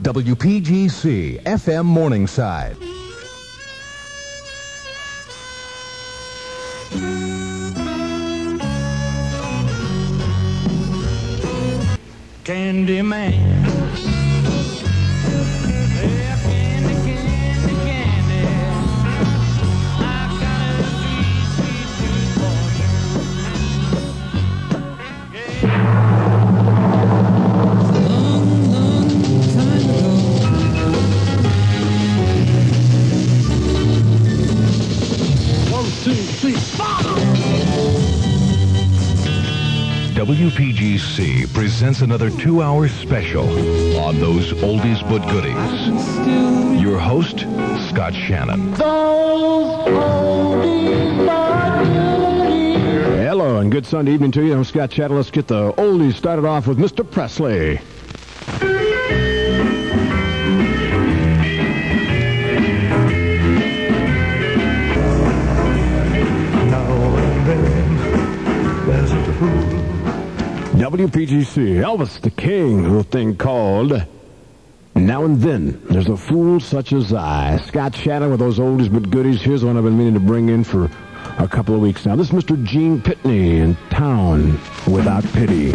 WPGC FM Morningside. Candy man. Yeah, candy, candy, candy. I got a sweet, sweet tooth for you. Long, long time ago. 1, 2, 3, 4. WPGC presents another 2-hour special on those oldies but goodies. Your host, Scott Shannon. Hello and good Sunday evening to you. I'm Scott Shannon. Let's get the oldies started off with Mr. Presley. WPGC, Elvis the King, a little thing called Now and Then. There's a fool such as I. Scott Shannon with those oldies but goodies. Here's one I've been meaning to bring in for a couple of weeks now. This is Mr. Gene Pitney in Town Without Pity.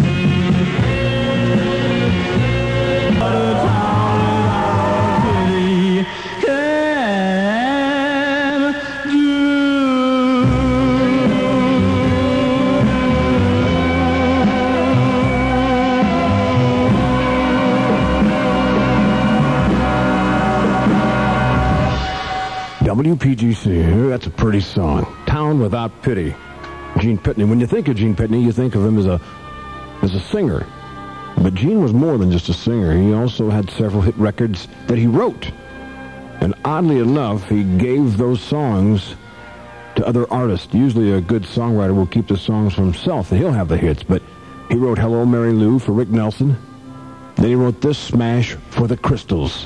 WPGC, that's a pretty song. Town Without Pity. Gene Pitney. When you think of Gene Pitney, you think of him as a singer. But Gene was more than just a singer. He also had several hit records that he wrote. And oddly enough, he gave those songs to other artists. Usually a good songwriter will keep the songs for himself. He'll have the hits, but he wrote Hello, Mary Lou for Rick Nelson. Then he wrote this smash for the Crystals.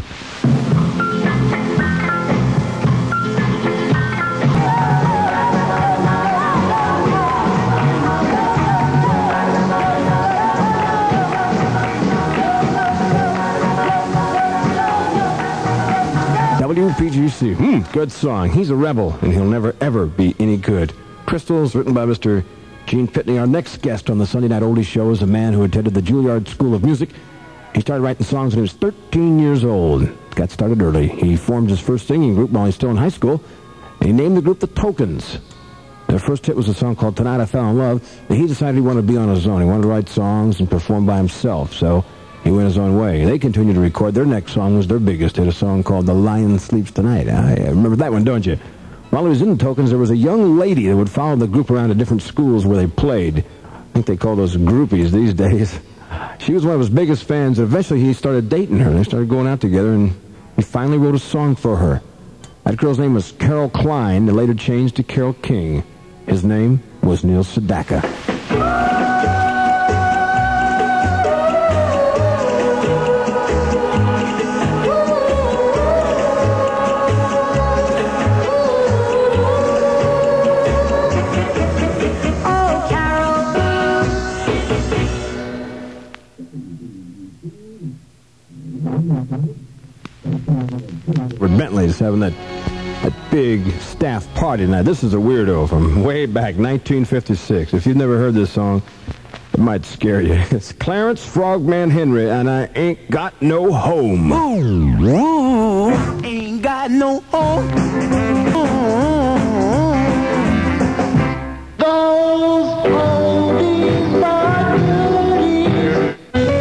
WPGC, good song. He's a rebel, and he'll never, ever be any good. Crystals, written by Mr. Gene Pitney. Our next guest on the Sunday Night Oldies Show is a man who attended the Juilliard School of Music. He started writing songs when he was 13 years old. Got started early. He formed his first singing group while he was still in high school, and he named the group the Tokens. Their first hit was a song called Tonight I Fell in Love, and he decided he wanted to be on his own. He wanted to write songs and perform by himself, so he went his own way. They continued to record. Their next song was their biggest hit, a song called The Lion Sleeps Tonight. I remember that one, don't you? While he was in the Tokens, there was a young lady that would follow the group around to different schools where they played. I think they call those groupies these days. She was one of his biggest fans, and eventually he started dating her. They started going out together, and he finally wrote a song for her. That girl's name was Carol Klein, that later changed to Carole King. His name was Neil Sedaka. Bentley's having that big staff party tonight. This is a weirdo from way back, 1956. If you've never heard this song, it might scare you. It's Clarence Frogman Henry, and I Ain't Got No Home. Ain't got no home. Those oldies but goodies.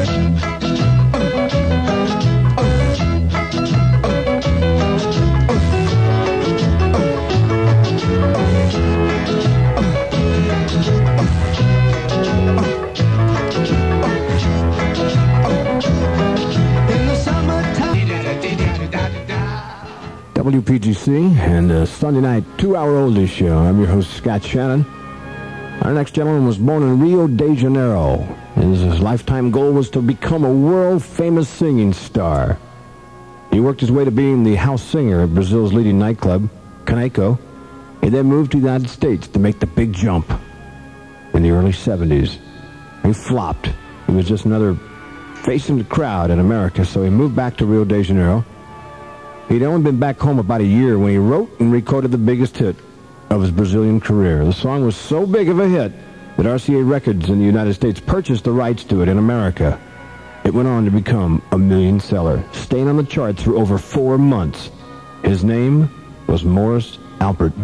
WPGC and a Sunday night 2-hour oldies show. I'm your host, Scott Shannon. Our next gentleman was born in Rio de Janeiro. His lifetime goal was to become a world-famous singing star. He worked his way to being the house singer at Brazil's leading nightclub, Caneco. He then moved to the United States to make the big jump in the early 70s. He flopped. He was just another facing the crowd in America, so he moved back to Rio de Janeiro. He'd only been back home about a year when he wrote and recorded the biggest hit of his Brazilian career. The song was so big of a hit that RCA Records in the United States purchased the rights to it in America. It went on to become a million seller, staying on the charts for over 4 months. His name was Morris Albert.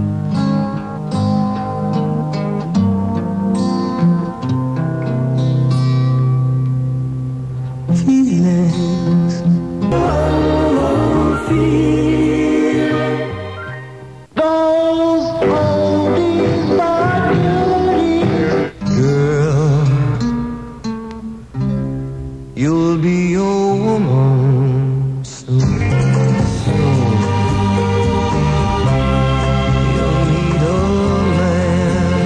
Feelings. Oh, feel those oldies but goodies. Girl, you'll be your woman soon. You'll meet a man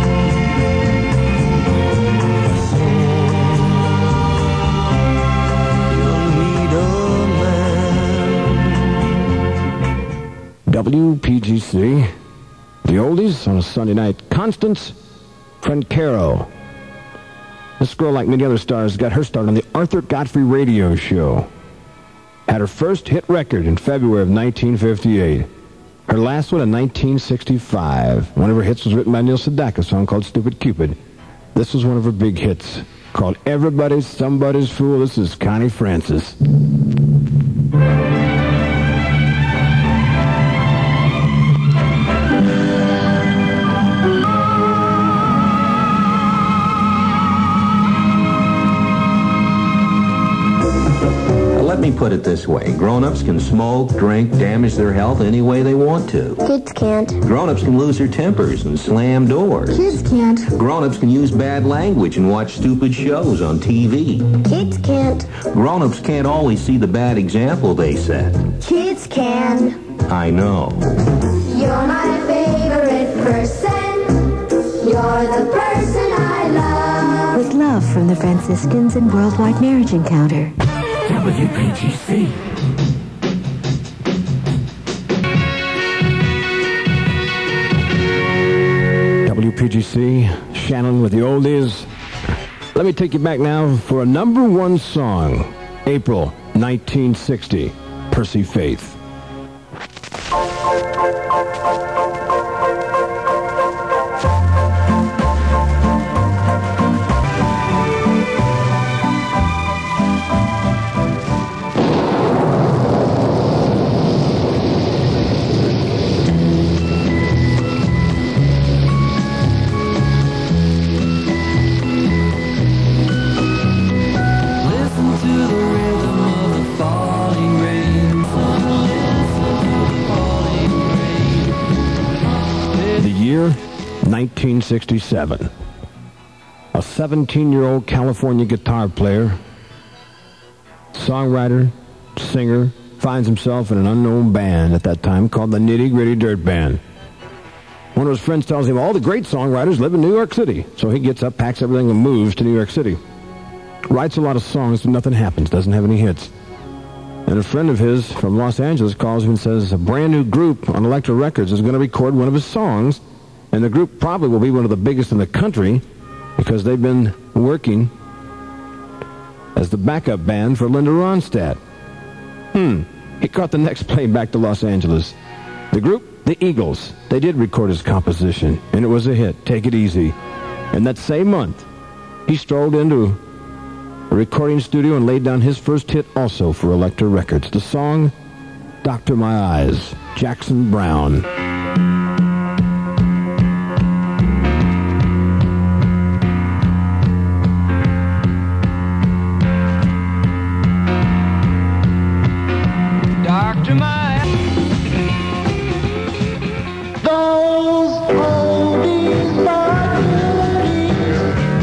WPGC, the oldies on a Sunday night. Constance Francaro. This girl, like many other stars, got her start on the Arthur Godfrey radio show. Had her first hit record in February of 1958. Her last one in 1965. One of her hits was written by Neil Sedaka, a song called Stupid Cupid. This was one of her big hits, called Everybody's Somebody's Fool. This is Connie Francis. Let me put it this way. Grown-ups can smoke, drink, damage their health any way they want to. Kids can't. Grown-ups can lose their tempers and slam doors. Kids can't. Grown-ups can use bad language and watch stupid shows on TV. Kids can't. Grown-ups can't always see the bad example they set. Kids can. I know. You're my favorite person. You're the person I love. With love from the Franciscans and Worldwide Marriage Encounter. WPGC. WPGC, Shannon with the oldies. Let me take you back now for a number one song. April 1960, Percy Faith. Listen to the rhythm of the falling rain. Listen to the falling rain. The year 1967. A 17-year-old California guitar player, songwriter, singer, finds himself in an unknown band at that time called the Nitty Gritty Dirt Band. One of his friends tells him all the great songwriters live in New York City. So he gets up, packs everything, and moves to New York City. Writes a lot of songs, but nothing happens, doesn't have any hits. And a friend of his from Los Angeles calls him and says a brand new group on Elektra Records is going to record one of his songs, and the group probably will be one of the biggest in the country because they've been working as the backup band for Linda Ronstadt. He caught the next plane back to Los Angeles. The group, the Eagles, they did record his composition, and it was a hit, Take It Easy. And that same month, he strolled into a recording studio and laid down his first hit also for Elektra Records. The song, Doctor My Eyes, Jackson Browne. Doctor, my those oldies but goodies.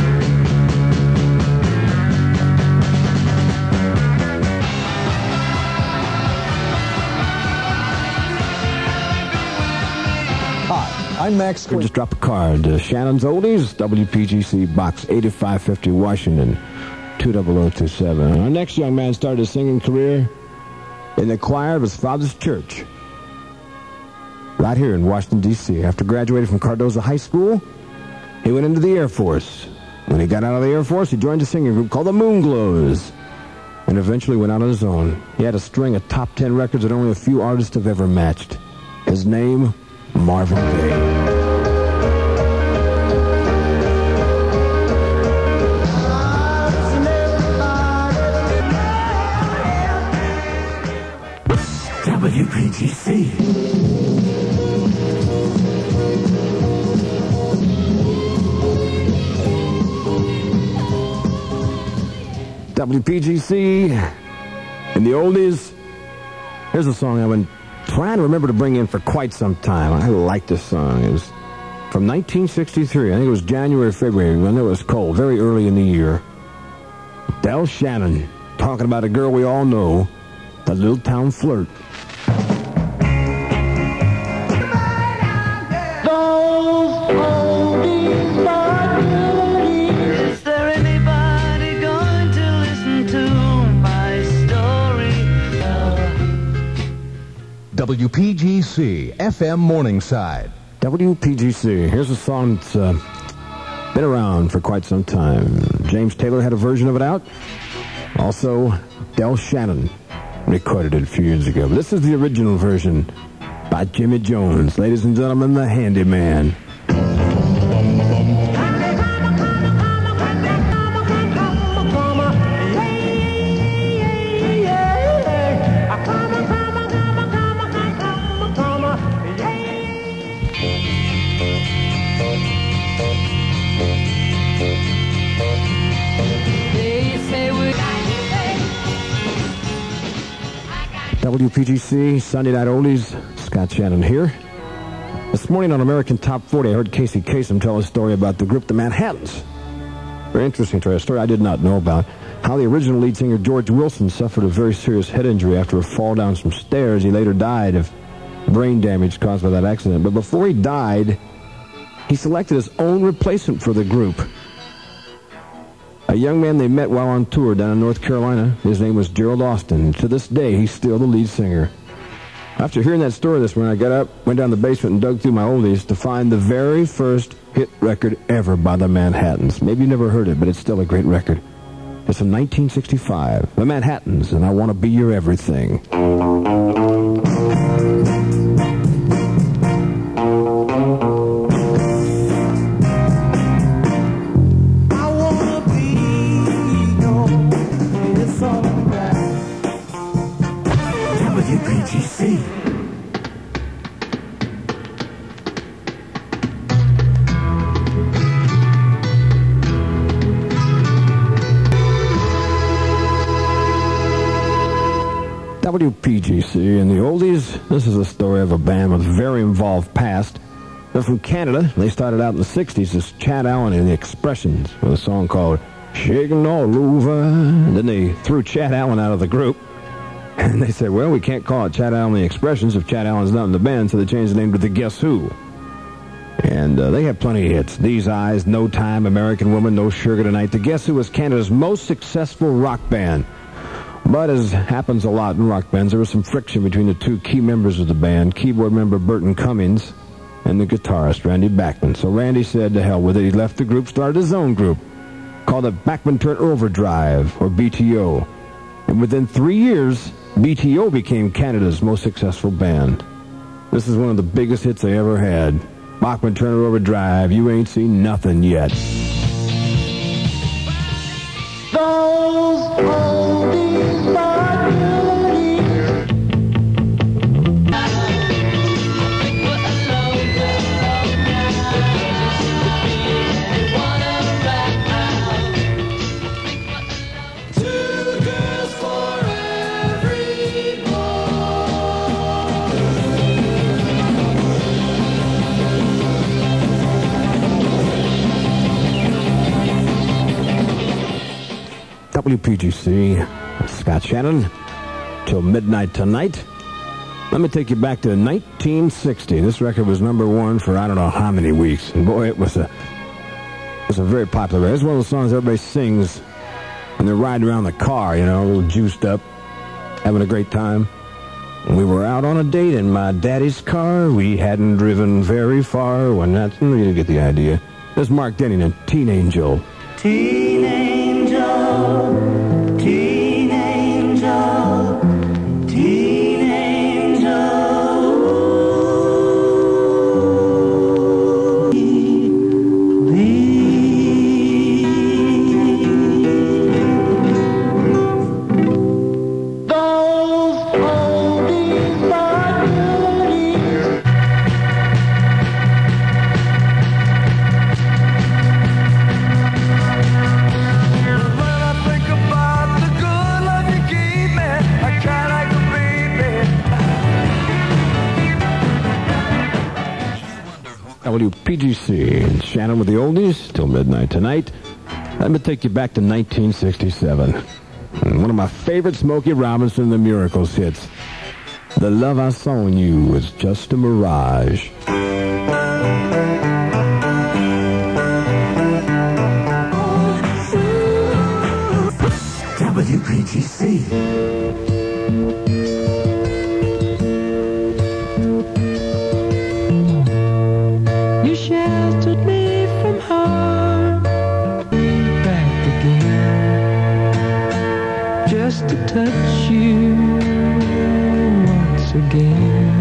I'm Max Could Quinn. just drop a card to Shannon's Oldies, WPGC Box 8550, Washington, 20027. Our next young man started his singing career in the choir of his father's church, right here in Washington, D.C. After graduating from Cardozo High School, he went into the Air Force When he got out of the Air Force, he joined a singing group called the Moonglows, and eventually went out on his own. He had a string of top 10 records that only a few artists have ever matched. His name, Marvin Gaye. WPGC. WPGC in the oldies. Here's a song I've been trying to remember to bring in for quite some time. I like this song. It was from 1963. I think it was January, February, when it was cold, very early in the year. Del Shannon talking about a girl we all know, the Little Town Flirt. Is there anybody going to listen to my story? WPGC FM Morningside. WPGC. Here's a song that's been around for quite some time. James Taylor had a version of it out. Also, Del Shannon recorded it a few years ago. But this is the original version by Jimmy Jones. Ladies and gentlemen, the Handyman. WPGC, Sunday Night Oldies, Scott Shannon here. This morning on American Top 40, I heard Casey Kasem tell a story about the group The Manhattans. Very interesting story I did not know about. How the original lead singer George Wilson suffered a very serious head injury after a fall down some stairs. He later died of brain damage caused by that accident. But before he died, he selected his own replacement for the group. A young man they met while on tour down in North Carolina. His name was Gerald Austin. To this day, he's still the lead singer. After hearing that story this morning, I got up, went down the basement, and dug through my oldies to find the very first hit record ever by the Manhattans. Maybe you never heard it, but it's still a great record. It's from 1965. The Manhattans, and I Want to Be Your Everything. WPGC in the oldies. This is a story of a band with a very involved past. They're from Canada. They started out in the 60s as Chad Allen and the Expressions with a song called Shaking All Over. And then they threw Chad Allen out of the group. And they said, well, we can't call it Chad Allen and the Expressions if Chad Allen's not in the band, so they changed the name to the Guess Who. And they had plenty of hits. These Eyes, No Time, American Woman, No Sugar Tonight. The Guess Who was Canada's most successful rock band. But as happens a lot in rock bands, there was some friction between the two key members of the band, keyboard member Burton Cummings and the guitarist Randy Bachman. So Randy said to hell with it. He left the group, started his own group, called it Bachman Turner Overdrive, or BTO. And within 3 years, BTO became Canada's most successful band. This is one of the biggest hits they ever had. Bachman Turner Overdrive, You Ain't Seen Nothing Yet. Those oldies but goodies. Two girls for every WPGC, Scott Shannon, till midnight tonight. Let me take you back to 1960. This record was number one for I don't know how many weeks. And boy, it was a very popular record. It's one of those songs everybody sings when they're riding around the car, you know, a little juiced up, having a great time. And we were out on a date in my daddy's car. We hadn't driven very far when that's... You get the idea. There's Mark Denny and Teen Angel. Teen angel, teen angel, teen angel. Those oldies but goodies. WPGC. Shannon with the oldies till midnight tonight. Let me take you back to 1967. And one of my favorite Smokey Robinson and the Miracles hits. The love I saw in you was just a mirage. WPGC. You sheltered me from harm, back again, just to touch you once again.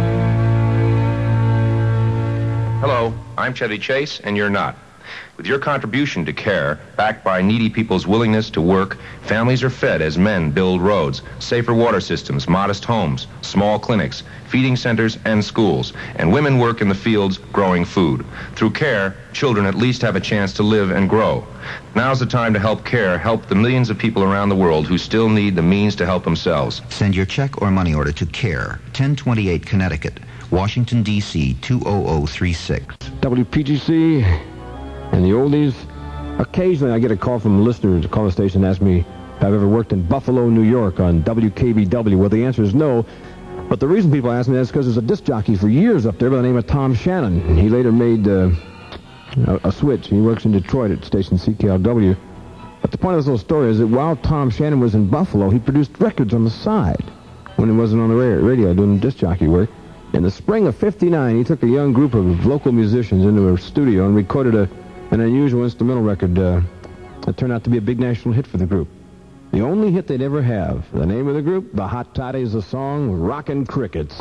Hello, I'm Chevy Chase, and you're not. With your contribution to CARE, backed by needy people's willingness to work, families are fed as men build roads, safer water systems, modest homes, small clinics, feeding centers, and schools, and women work in the fields growing food. Through CARE, children at least have a chance to live and grow. Now's the time to help CARE help the millions of people around the world who still need the means to help themselves. Send your check or money order to CARE, 1028 Connecticut, Washington, D.C., 20036. WPGC and the oldies. Occasionally I get a call from listeners to call the station and ask me if I've ever worked in Buffalo, New York on WKBW. Well, the answer is no. But the reason people ask me that is because there's a disc jockey for years up there by the name of Tom Shannon. He later made a switch. He works in Detroit at station CKLW. But the point of this little story is that while Tom Shannon was in Buffalo, he produced records on the side when he wasn't on the radio doing disc jockey work. In the spring of '59, he took a young group of local musicians into a studio and recorded an unusual instrumental record that turned out to be a big national hit for the group. The only hit they'd ever have. The name of the group, the Hot Toddies, the song Rockin' Crickets.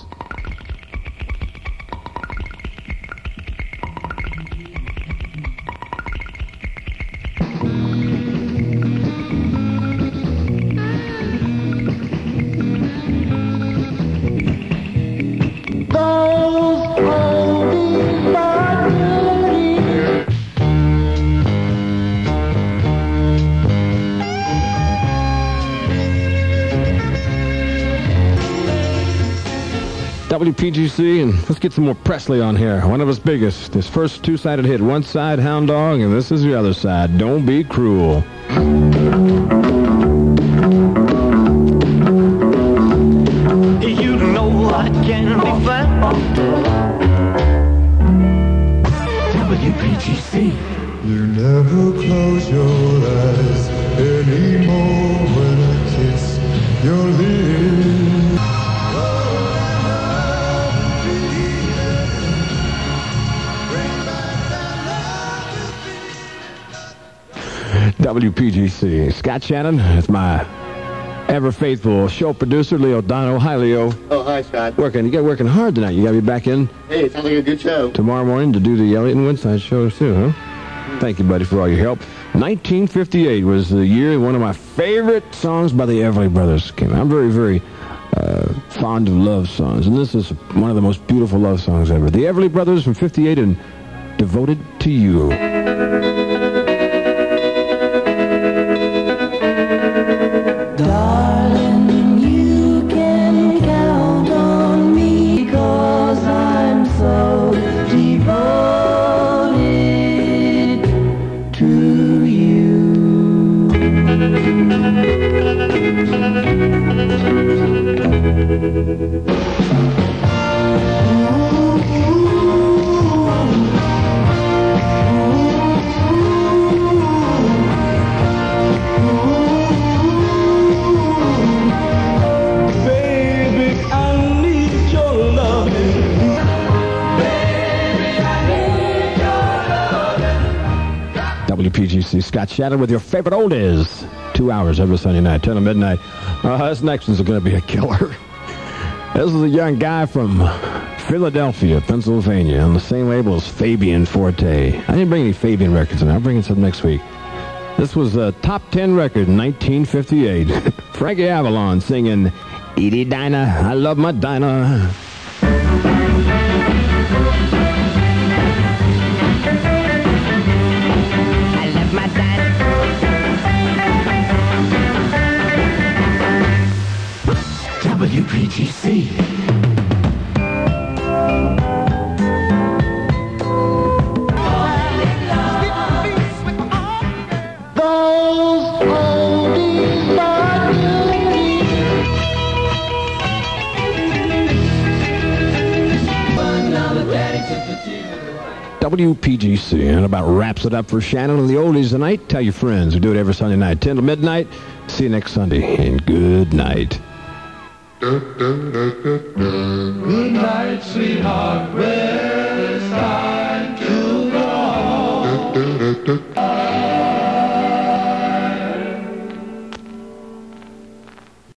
WPGC, and let's get some more Presley on here. One of his biggest. His first two-sided hit. One side, Hound Dog, and this is the other side, Don't Be Cruel. You know I can be found. WPGC. You never close your eyes anymore when I kiss your lips. WPGC. Scott Shannon, it's my ever-faithful show producer, Leo Dono. Hi, Leo. Oh, hi, Scott. You got working hard tonight. You got to be back in Hey, it sounds like a good show. tomorrow morning to do the Elliot and Winside shows, too, huh? Thank you, buddy, for all your help. 1958 was the year one of my favorite songs by the Everly Brothers came out. I'm very, very fond of love songs, and this is one of the most beautiful love songs ever. The Everly Brothers from 58 and Devoted to You. Darling, you can count on me, 'cause I'm so devoted to you. WPGC. Scott Shannon with your favorite oldies. 2 hours every Sunday night, 10 to midnight. This next one's going to be a killer. This is a young guy from Philadelphia, Pennsylvania, on the same label as Fabian Forte. I didn't bring any Fabian records in. I'll bring it some next week. This was a top 10 record in 1958. Frankie Avalon singing Edie Dinah, I love my Dinah. I love my Dinah. WPGC. WPGC, and about wraps it up for Shannon and the oldies tonight. Tell your friends. We do it every Sunday night, 10 to midnight. See you next Sunday, and good night. Good night, sweetheart.